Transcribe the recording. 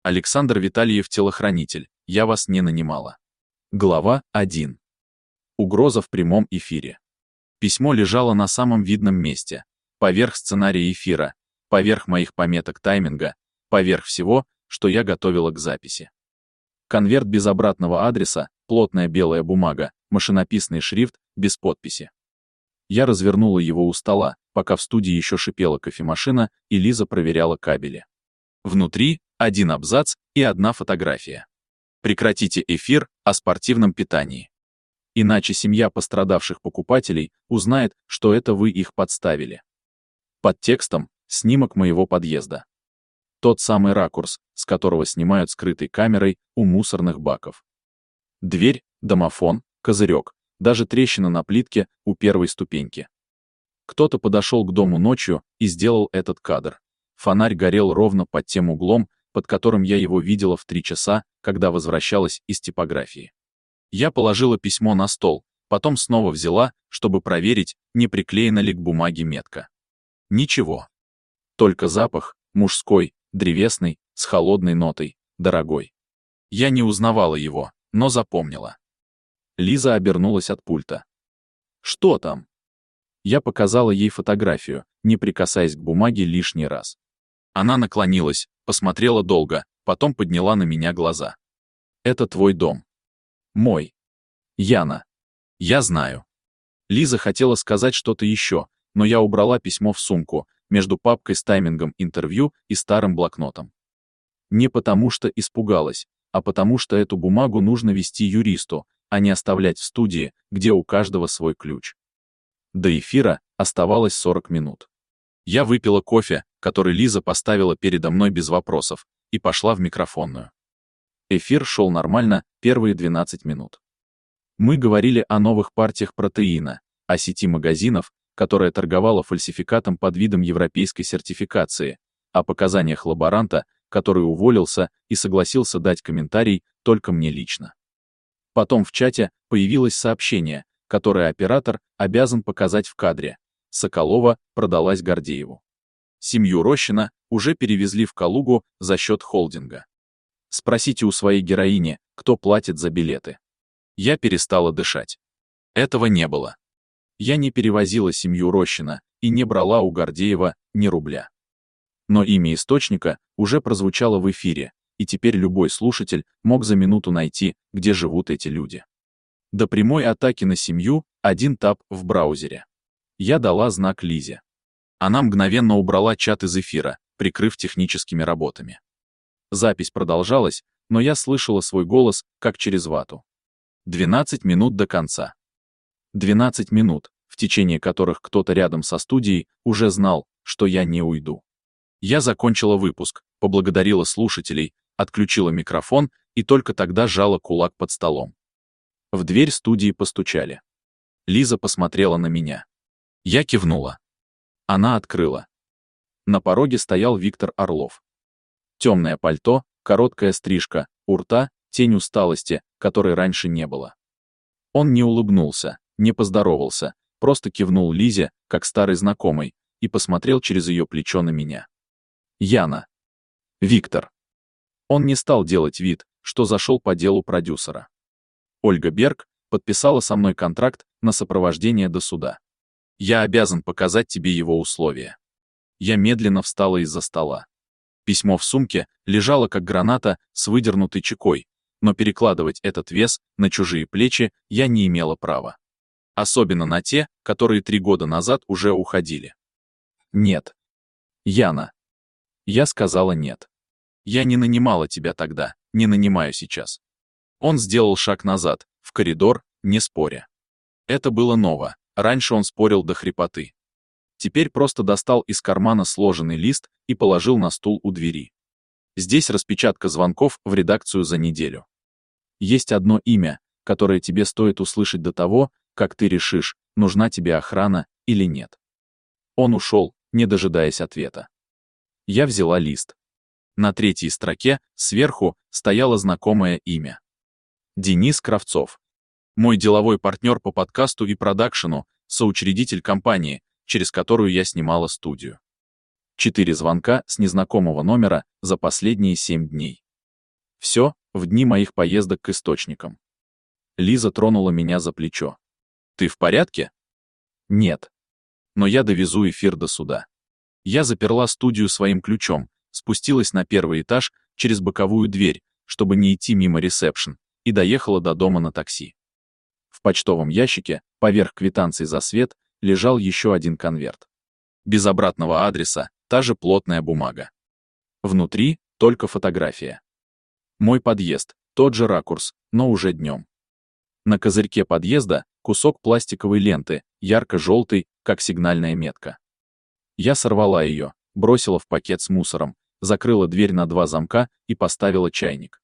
Александр Витальев, телохранитель, я вас не нанимала. Глава 1. Угроза в прямом эфире. Письмо лежало на самом видном месте, поверх сценария эфира, поверх моих пометок тайминга, поверх всего, что я готовила к записи. Конверт без обратного адреса, плотная белая бумага, машинописный шрифт, без подписи. Я развернула его у стола, пока в студии еще шипела кофемашина, и Лиза проверяла кабели. Внутри один абзац и одна фотография. Прекратите эфир о спортивном питании. Иначе семья пострадавших покупателей узнает, что это вы их подставили. Под текстом снимок моего подъезда. Тот самый ракурс, с которого снимают скрытой камерой у мусорных баков. Дверь, домофон, козырек, даже трещина на плитке у первой ступеньки. Кто-то подошел к дому ночью и сделал этот кадр. Фонарь горел ровно под тем углом, под которым я его видела в 3 часа, когда возвращалась из типографии. Я положила письмо на стол, потом снова взяла, чтобы проверить, не приклеена ли к бумаге метка. Ничего. Только запах, мужской, древесный, с холодной нотой, дорогой. Я не узнавала его, но запомнила. Лиза обернулась от пульта. «Что там?» Я показала ей фотографию, не прикасаясь к бумаге лишний раз. Она наклонилась, посмотрела долго, потом подняла на меня глаза. «Это твой дом». «Мой. Яна. Я знаю». Лиза хотела сказать что-то еще, но я убрала письмо в сумку, между папкой с таймингом интервью и старым блокнотом. Не потому что испугалась, а потому что эту бумагу нужно вести юристу, а не оставлять в студии, где у каждого свой ключ. До эфира оставалось 40 минут. Я выпила кофе, который Лиза поставила передо мной без вопросов, и пошла в микрофонную. Эфир шел нормально первые 12 минут. Мы говорили о новых партиях протеина, о сети магазинов, которая торговала фальсификатом под видом европейской сертификации, о показаниях лаборанта, который уволился и согласился дать комментарий только мне лично. Потом в чате появилось сообщение, которое оператор обязан показать в кадре. Соколова продалась Гордееву. Семью Рощина уже перевезли в Калугу за счет холдинга. Спросите у своей героини, кто платит за билеты. Я перестала дышать. Этого не было. Я не перевозила семью Рощина и не брала у Гордеева ни рубля. Но имя источника уже прозвучало в эфире, и теперь любой слушатель мог за минуту найти, где живут эти люди. До прямой атаки на семью один тап в браузере. Я дала знак Лизе. Она мгновенно убрала чат из эфира, прикрыв техническими работами. Запись продолжалась, но я слышала свой голос, как через вату. 12 минут до конца. 12 минут, в течение которых кто-то рядом со студией уже знал, что я не уйду. Я закончила выпуск, поблагодарила слушателей, отключила микрофон и только тогда сжала кулак под столом. В дверь студии постучали. Лиза посмотрела на меня. Я кивнула. Она открыла. На пороге стоял Виктор Орлов. Темное пальто, короткая стрижка, у рта тень усталости, которой раньше не было. Он не улыбнулся, не поздоровался, просто кивнул Лизе, как старый знакомый, и посмотрел через ее плечо на меня. Яна. Виктор. Он не стал делать вид, что зашел по делу продюсера. Ольга Берг подписала со мной контракт на сопровождение до суда. Я обязан показать тебе его условия. Я медленно встала из-за стола. Письмо в сумке лежало как граната с выдернутой чекой, но перекладывать этот вес на чужие плечи я не имела права. Особенно на те, которые 3 года назад уже уходили. Нет. Яна. Я сказала нет. Я не нанимала тебя тогда, не нанимаю сейчас. Он сделал шаг назад, в коридор, не споря. Это было ново, раньше он спорил до хрипоты. Теперь просто достал из кармана сложенный лист и положил на стул у двери. Здесь распечатка звонков в редакцию за неделю. Есть одно имя, которое тебе стоит услышать до того, как ты решишь, нужна тебе охрана или нет. Он ушел, не дожидаясь ответа. Я взяла лист. На 3-й строке, сверху, стояло знакомое имя. Денис Кравцов. Мой деловой партнер по подкасту и продакшену, соучредитель компании, через которую я снимала студию. 4 звонка с незнакомого номера за последние 7 дней. Все, в дни моих поездок к источникам. Лиза тронула меня за плечо. Ты в порядке? Нет. Но я довезу эфир до суда. Я заперла студию своим ключом, спустилась на первый этаж через боковую дверь, чтобы не идти мимо ресепшн, и доехала до дома на такси. В почтовом ящике, поверх квитанции за свет, лежал еще один конверт. Без обратного адреса, та же плотная бумага. Внутри только фотография. Мой подъезд, тот же ракурс, но уже днем. На козырьке подъезда кусок пластиковой ленты, ярко-желтый, как сигнальная метка. Я сорвала ее, бросила в пакет с мусором, закрыла дверь на 2 замка и поставила чайник.